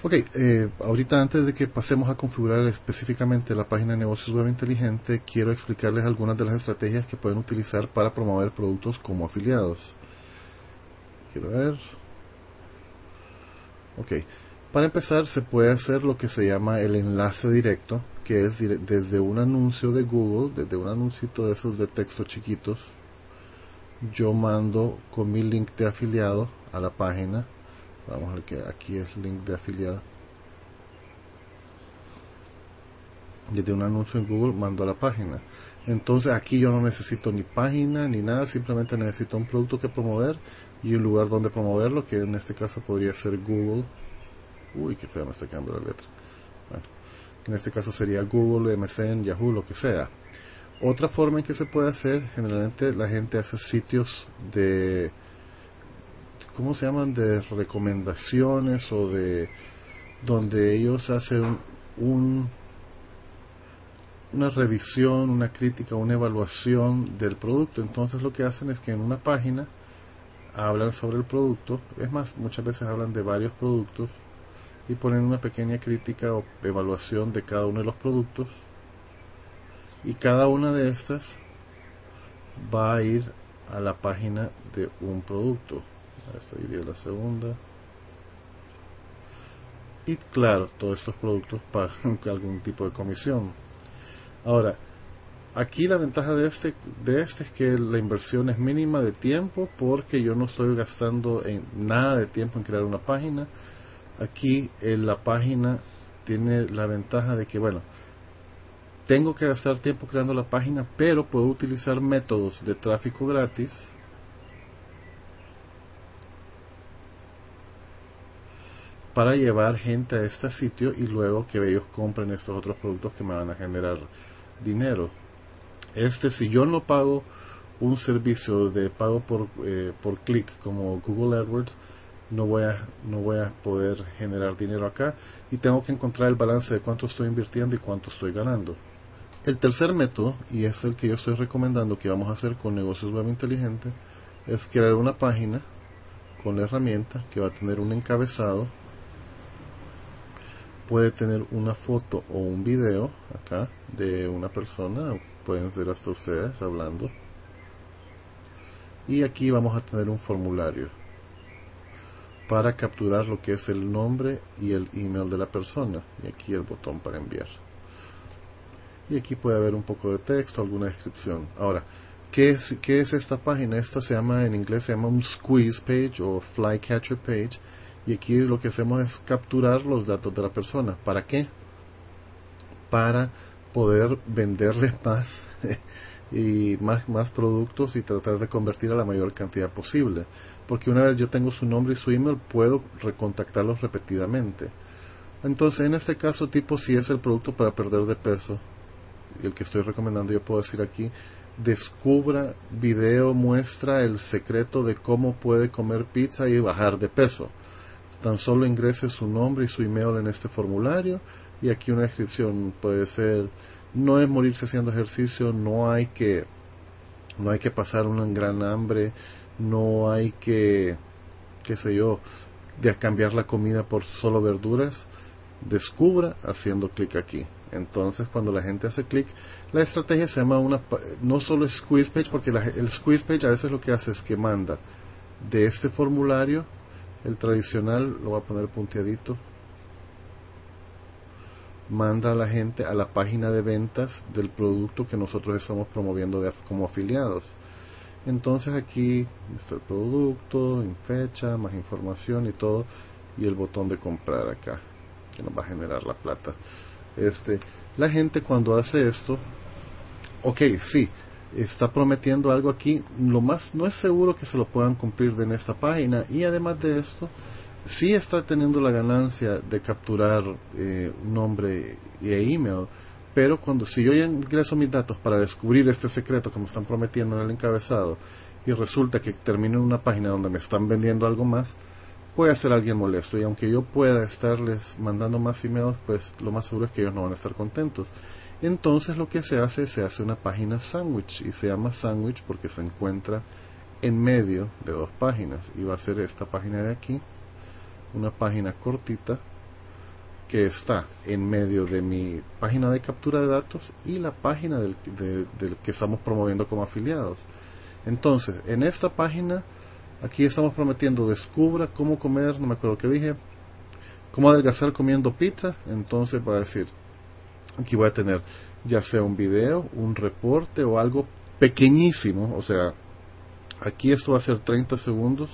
Ok, ahorita antes de que pasemos a configurar específicamente la página de negocios web inteligente, quiero explicarles algunas de las estrategias que pueden utilizar para promover productos como afiliados. Quiero ver. Ok, para empezar se puede hacer lo que se llama el enlace directo, que es desde un anuncio de Google, desde un anuncito de esos de texto chiquitos, yo mando con mi link de afiliado a la página. Vamos a ver que aquí es link de afiliado. Desde un anuncio en Google mando a la página. Entonces aquí yo no necesito ni página ni nada, simplemente necesito un producto que promover y un lugar donde promoverlo, que en este caso podría ser Google. Uy, qué fea me está quedando la letra. Bueno, en este caso sería Google, MSN, Yahoo, lo que sea. Otra forma en que se puede hacer, generalmente la gente hace sitios de, ¿cómo se llaman? De recomendaciones o de donde ellos hacen una revisión, una crítica, una evaluación del producto. Entonces lo que hacen es que en una página hablan sobre el producto, es más, muchas veces hablan de varios productos y ponen una pequeña crítica o evaluación de cada uno de los productos, y cada una de estas va a ir a la página de un producto. Esta iría la segunda. Y claro, todos estos productos pagan algún tipo de comisión. Ahora, aquí la ventaja de este es que la inversión es mínima de tiempo, porque yo no estoy gastando nada de tiempo en crear una página. Aquí la página tiene la ventaja de que, bueno, tengo que gastar tiempo creando la página, pero puedo utilizar métodos de tráfico gratis para llevar gente a este sitio y luego que ellos compren estos otros productos que me van a generar dinero. Si yo no pago un servicio de pago por clic como Google AdWords, no voy a poder generar dinero acá, y tengo que encontrar el balance de cuánto estoy invirtiendo y cuánto estoy ganando. El tercer método, y es el que yo estoy recomendando que vamos a hacer con Negocios Web Inteligente, es crear una página con la herramienta que va a tener un encabezado, puede tener una foto o un video acá de una persona, pueden ser hasta ustedes hablando, y aquí vamos a tener un formulario para capturar lo que es el nombre y el email de la persona, y aquí el botón para enviar, y aquí puede haber un poco de texto, alguna descripción. Ahora, ¿qué es esta página? Esta en inglés se llama un squeeze page o flycatcher page, y aquí lo que hacemos es capturar los datos de la persona. ¿Para qué? Para poder venderle más y más productos y tratar de convertir a la mayor cantidad posible, porque una vez yo tengo su nombre y su email, puedo recontactarlos repetidamente. Entonces, en este caso, tipo, si es el producto para perder de peso, el que estoy recomendando, yo puedo decir aquí: descubra video, muestra el secreto de cómo puede comer pizza y bajar de peso. Tan solo ingrese su nombre y su email en este formulario, y aquí una descripción puede ser: no es morirse haciendo ejercicio, no hay que pasar una gran hambre, no hay que, qué sé yo, de cambiar la comida por solo verduras. Descubra haciendo clic aquí. Entonces, cuando la gente hace clic, la estrategia se llama no solo squeeze page, porque el squeeze page a veces lo que hace es que manda de este formulario, el tradicional, lo voy a poner punteadito, manda a la gente a la página de ventas del producto que nosotros estamos promoviendo como afiliados. Entonces aquí está el producto, en fecha, más información y todo, y el botón de comprar acá, que nos va a generar la plata. La gente cuando hace esto, ok, sí, está prometiendo algo aquí, no es seguro que se lo puedan cumplir en esta página, y además de esto, sí está teniendo la ganancia de capturar nombre e email, pero si yo ya ingreso mis datos para descubrir este secreto que me están prometiendo en el encabezado, y resulta que termino en una página donde me están vendiendo algo más, puede ser alguien molesto, y aunque yo pueda estarles mandando más emails, pues lo más seguro es que ellos no van a estar contentos. Entonces lo que se hace una página sándwich, y se llama sándwich porque se encuentra en medio de dos páginas, y va a ser esta página de aquí, una página cortita que está en medio de mi página de captura de datos y la página del que estamos promoviendo como afiliados. Entonces, en esta página, aquí estamos prometiendo descubra cómo comer, no me acuerdo qué dije, cómo adelgazar comiendo pizza. Entonces va a decir, aquí voy a tener ya sea un video, un reporte o algo pequeñísimo, o sea, aquí esto va a ser 30 segundos.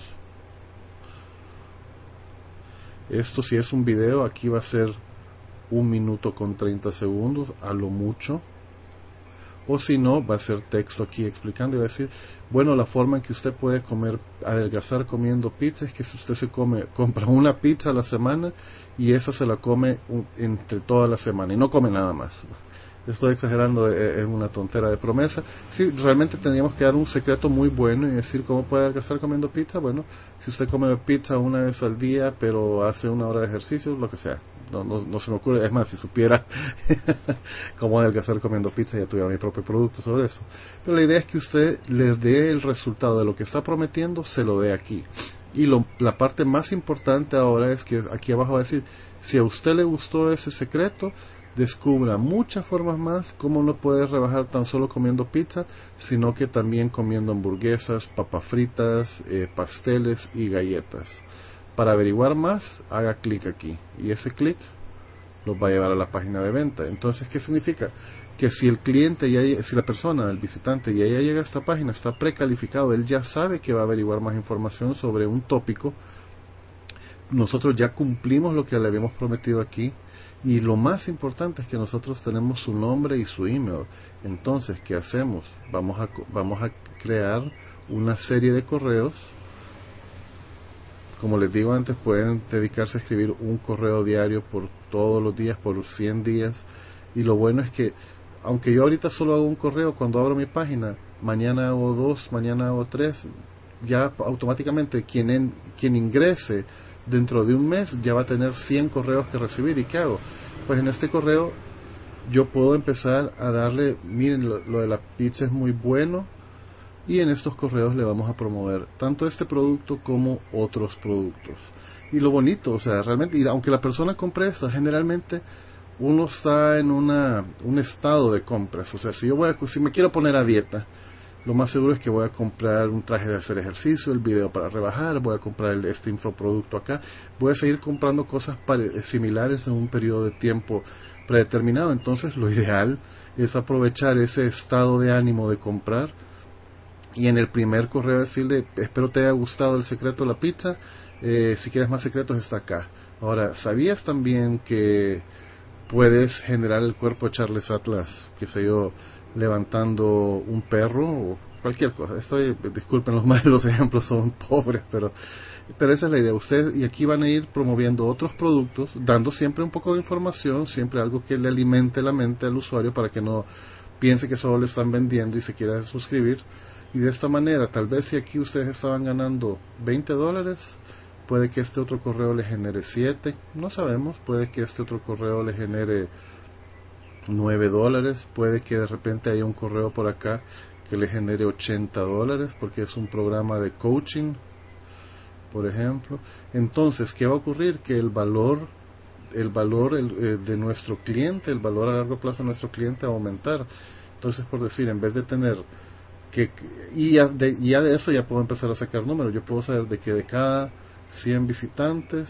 Esto si es un video, aquí va a ser 1 minuto con 30 segundos, a lo mucho. O si no, va a ser texto aquí explicando y va a decir, bueno, la forma en que usted puede adelgazar comiendo pizza es que si usted compra una pizza a la semana y esa se la come entre toda la semana y no come nada más. Estoy exagerando, es una tontera de promesa. Sí, realmente tendríamos que dar un secreto muy bueno y decir cómo puede adelgazar comiendo pizza. Bueno, si usted come pizza una vez al día, pero hace 1 hora de ejercicio, lo que sea. No se me ocurre. Es más, si supiera cómo adelgazar comiendo pizza, ya tuviera mi propio producto sobre eso. Pero la idea es que usted le dé el resultado de lo que está prometiendo, se lo dé aquí. Y la parte más importante ahora es que aquí abajo va a decir, si a usted le gustó ese secreto, descubra muchas formas más cómo no puedes rebajar tan solo comiendo pizza, sino que también comiendo hamburguesas, papas fritas, pasteles y galletas. Para averiguar más, haga clic aquí y ese clic los va a llevar a la página de venta. Entonces, ¿qué significa? Que si el cliente, si la persona, el visitante ya llega a esta página, está precalificado, él ya sabe que va a averiguar más información sobre un tópico. Nosotros ya cumplimos lo que le habíamos prometido aquí. Y lo más importante es que nosotros tenemos su nombre y su email. Entonces, ¿qué hacemos? Vamos a crear una serie de correos. Como les digo antes, pueden dedicarse a escribir un correo diario por todos los días, por 100 días. Y lo bueno es que, aunque yo ahorita solo hago un correo, cuando abro mi página, mañana hago 2, mañana hago 3, ya automáticamente quien ingrese dentro de un mes ya va a tener 100 correos que recibir. ¿Y qué hago? Pues en este correo yo puedo empezar a darle, miren, lo de la pizza es muy bueno, y en estos correos le vamos a promover tanto este producto como otros productos. Y lo bonito, o sea, realmente, y aunque la persona compre esta, generalmente uno está en un estado de compras. O sea, si me quiero poner a dieta, lo más seguro es que voy a comprar un traje de hacer ejercicio, el video para rebajar, voy a comprar este infoproducto acá, voy a seguir comprando cosas similares en un periodo de tiempo predeterminado. Entonces lo ideal es aprovechar ese estado de ánimo de comprar y en el primer correo decirle, espero te haya gustado el secreto de la pizza, si quieres más secretos está acá. Ahora, ¿sabías también que puedes generar el cuerpo de Charles Atlas, qué sé yo, levantando un perro o cualquier cosa? Disculpen los ejemplos son pobres, pero esa es la idea. Ustedes, y aquí van a ir promoviendo otros productos, dando siempre un poco de información, siempre algo que le alimente la mente al usuario para que no piense que solo le están vendiendo y se quiera suscribir. Y de esta manera, tal vez si aquí ustedes estaban ganando $20, puede que este otro correo le genere 7, no sabemos, puede que este otro correo le genere $9, puede que de repente haya un correo por acá que le genere $80, porque es un programa de coaching, por ejemplo. Entonces, ¿qué va a ocurrir? Que el valor de nuestro cliente, el valor a largo plazo de nuestro cliente va a aumentar. Entonces, por decir, en vez de tener ya de eso ya puedo empezar a sacar números. Yo puedo saber de que de cada 100 visitantes,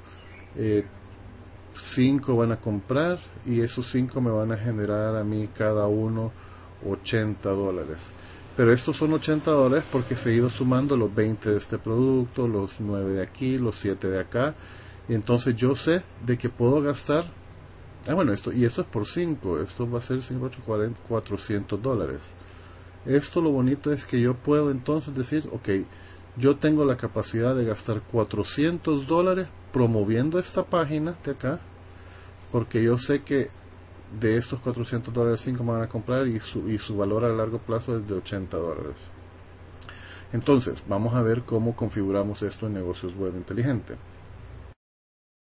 5 van a comprar y esos 5 me van a generar a mí cada uno $80. Pero estos son $80 porque se ha ido sumando los 20 de este producto, los 9 de aquí, los 7 de acá. Y entonces yo sé de que puedo gastar, esto es por 5, esto va a ser 5, 8, 40, $400. Esto lo bonito es que yo puedo entonces decir, ok, yo tengo la capacidad de gastar $400 promoviendo esta página de acá, porque yo sé que de estos $400 5 me van a comprar y su valor a largo plazo es de $80. Entonces, vamos a ver cómo configuramos esto en Negocios Web Inteligente.